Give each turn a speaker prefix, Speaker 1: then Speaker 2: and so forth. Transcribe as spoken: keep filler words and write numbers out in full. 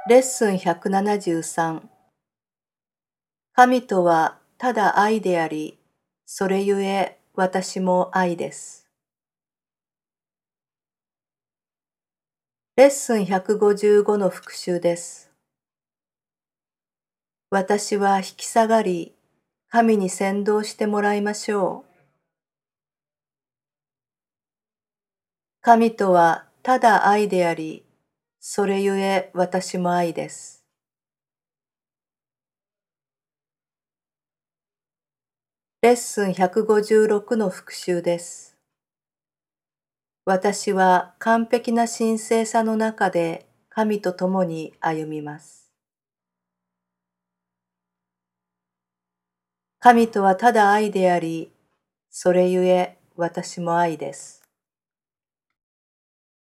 Speaker 1: レッスンひゃくななじゅうさん。神とはただ愛であり、それゆえ私も愛です。レッスンひゃくごじゅうごの復習です。私は引き下がり、神に先導してもらいましょう。神とはただ愛であり、それゆえ私も愛です。レッスンひゃくごじゅうろくの復習です。私は完璧な神聖さの中で神と共に歩みます。神とはただ愛であり、それゆえ私も愛です。